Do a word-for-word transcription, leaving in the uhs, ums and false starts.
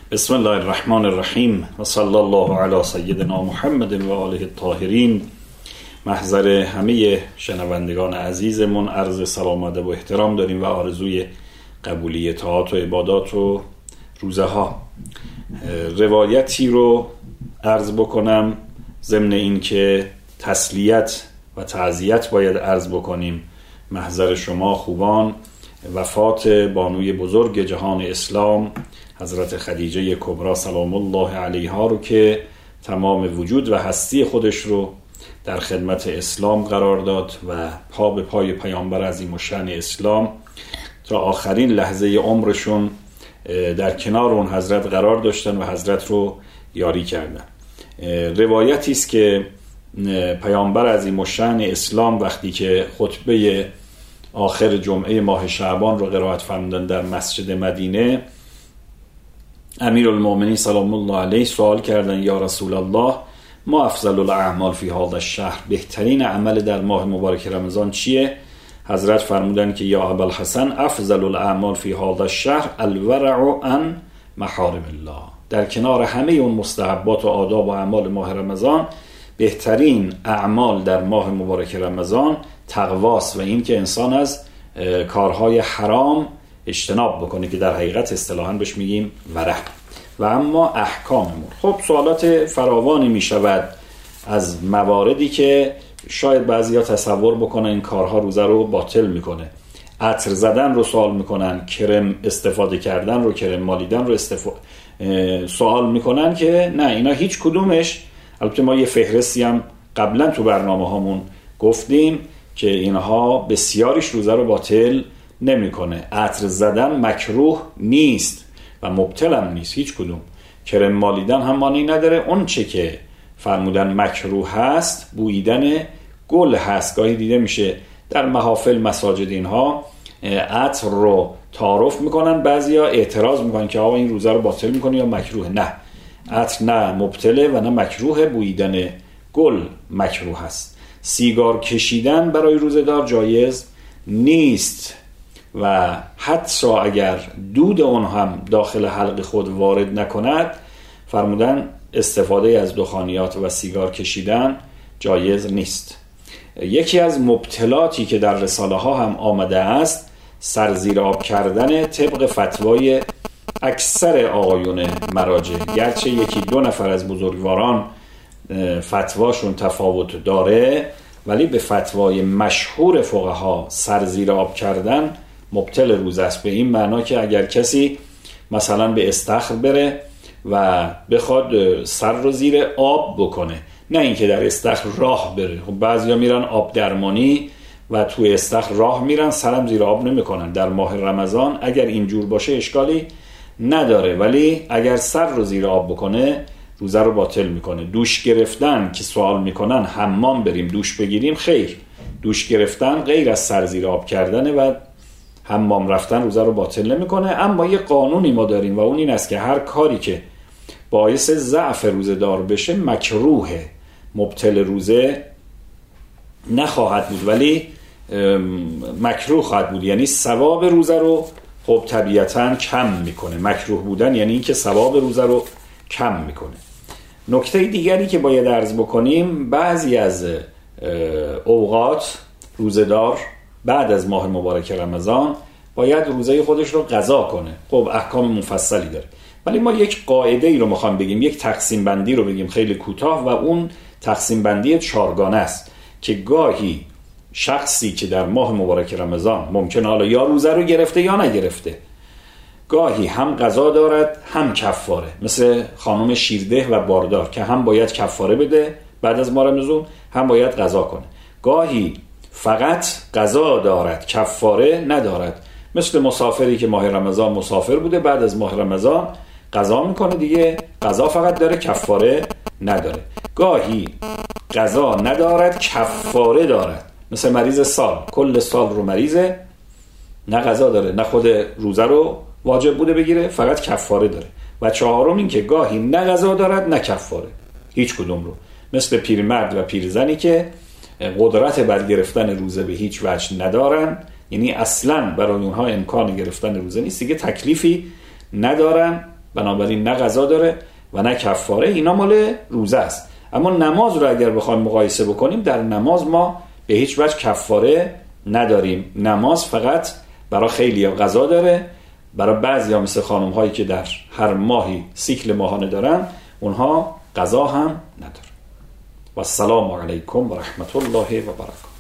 بسم الله الرحمن الرحیم و صلی الله علی سیدنا محمد و آله الطاهرین. محضر همه شنوندگان عزیزمون عرض سلام و ادب و احترام داریم و آرزوی قبولی طاعات و عبادات و روزه ها. روایتی رو عرض بکنم ضمن این که تسلیت و تعزیت باید عرض بکنیم محضر شما خوبان. وفات بانوی بزرگ جهان اسلام حضرت خدیجه کبری سلام الله علیها رو که تمام وجود و هستی خودش رو در خدمت اسلام قرار داد و پا به پای پیامبر عظیم الشأن اسلام تا آخرین لحظه عمرشون در کنار اون حضرت قرار داشتن و حضرت رو یاری کردن. روایتی است که پیامبر عظیم الشأن اسلام وقتی که خطبه آخر جمعه ماه شعبان رو قرائت فرمودن در مسجد مدینه، امیرالمومنین سلام الله علیه سوال کردن یا رسول الله ما افضل الاعمال فی هذا الشهر، بهترین عمل در ماه مبارک رمضان چیه؟ حضرت فرمودن که یا ابوالحسن افضل الاعمال فی هذا الشهر الورع عن محارم الله، در کنار همه اون مستحبات و آداب و اعمال ماه رمضان بهترین اعمال در ماه مبارک رمضان تقواست و این که انسان از کارهای حرام اجتناب بکنه که در حقیقت اصطلاحاً بهش میگیم ورع. و اما احکاممون، خب سوالات فراوانی میشود از مواردی که شاید بعضیا تصور بکنن این کارها روزه رو باطل میکنه. عطر زدن رو سوال میکنن، کرم استفاده کردن رو، کرم مالیدن رو استف... سوال میکنن که نه، اینا هیچ کدومش، البته ما یه فهرستی هم قبلا تو برنامه هامون گفتیم که اینها بسیاریش روزه رو باطل نمیکنه. عطر زدن مکروه نیست و مبتل هم نیست هیچ کدوم. کرم مالیدن هم مانعی نداره. اون چه که فرمودن مکروه هست بویدن گل هست. گاهی دیده میشه در محافل مساجد اینها عطر رو تعارف میکنن، بعضیا اعتراض میکنن که آقا این روزه رو باطل میکنه یا مکروه. نه، عطر نه مبتله و نه مکروه، بویدن گل مکروه هست. سیگار کشیدن برای روزه‌دار جایز نیست و حتی اگر دود اون هم داخل حلق خود وارد نکند، فرمودن استفاده از دخانیات و سیگار کشیدن جایز نیست. یکی از مبتلاتی که در رساله ها هم آمده است سر زیر آب کردن طبق فتوای اکثر آقایون مراجع، گرچه یکی دو نفر از بزرگواران فتواشون تفاوت داره ولی به فتوای مشهور فقها سر زیر آب کردن مبتل روزه است. به این معنا که اگر کسی مثلا به استخر بره و بخواد سر رو زیر آب بکنه، نه اینکه در استخر راه بره. خب بعضیا میرن آب درمانی و تو استخر راه میرن سرم زیر آب نمیکنن. در ماه رمضان اگر اینجور باشه اشکالی نداره، ولی اگر سر رو زیر آب بکنه روزه رو باطل میکنه. دوش گرفتن که سوال میکنن حمام بریم دوش بگیریم، خیر، دوش گرفتن غیر از سر زیر آب کردنه و حمام رفتن روزه رو باطل نمیکنه. اما یه قانونی ما داریم و اون این است که هر کاری که باعث ضعف روزه دار بشه مکروه، مبطل روزه نخواهد بود ولی مکروه خواهد بود، یعنی ثواب روزه رو خب طبیعتاً کم میکنه. مکروه بودن یعنی این که ثواب روزه رو کم میکنه. نکته دیگری که باید عرض بکنیم، بعضی از اوقات روزه‌دار بعد از ماه مبارک رمضان باید روزه خودش رو قضا کنه. خب احکام مفصلی داره، ولی ما یک قاعده ای رو میخوام بگیم، یک تقسیم بندی رو بگیم خیلی کوتاه و اون تقسیم بندی چارگانه است که گاهی شخصی که در ماه مبارک رمضان ممکنه حالا یا روزه رو گرفته یا نگرفته، گاهی هم قضا دارد هم کفاره، مثل خانم شیرده و باردار که هم باید کفاره بده بعد از ماه رمضان هم باید قضا کنه. گاهی فقط قضا دارد کفاره ندارد، مثل مسافری که ماه رمضان مسافر بوده بعد از ماه رمضان قضا میکنه دیگه، قضا فقط داره کفاره نداره. گاهی قضا ندارد کفاره دارد، مثل مریض سال، کل سال رو مریضه، نه قضا داره نه خود روزه رو واجب بوده بگیره، فقط کفاره داره. و چهارم این که گاهی نه قضا دارد نه کفاره، هیچ کدوم رو، مثل پیرمرد و پیرزنی که قدرت بر گرفتن روزه به هیچ وجه ندارن، یعنی اصلا برای اونها امکان گرفتن روزه نیست دیگه، تکلیفی ندارن بنابراین نه قضا داره و نه کفاره. اینا مال روزه است. اما نماز رو اگر بخوایم مقایسه بکنیم، در نماز ما به هیچ وجه کفاره نداریم. نماز فقط برای خیلی ها قضا داره، برای بعضی ها مثل خانم هایی که در هر ماهی سیکل ماهانه دارن اونها قضا هم نداره. و السلام علیکم و رحمت الله و برکاته.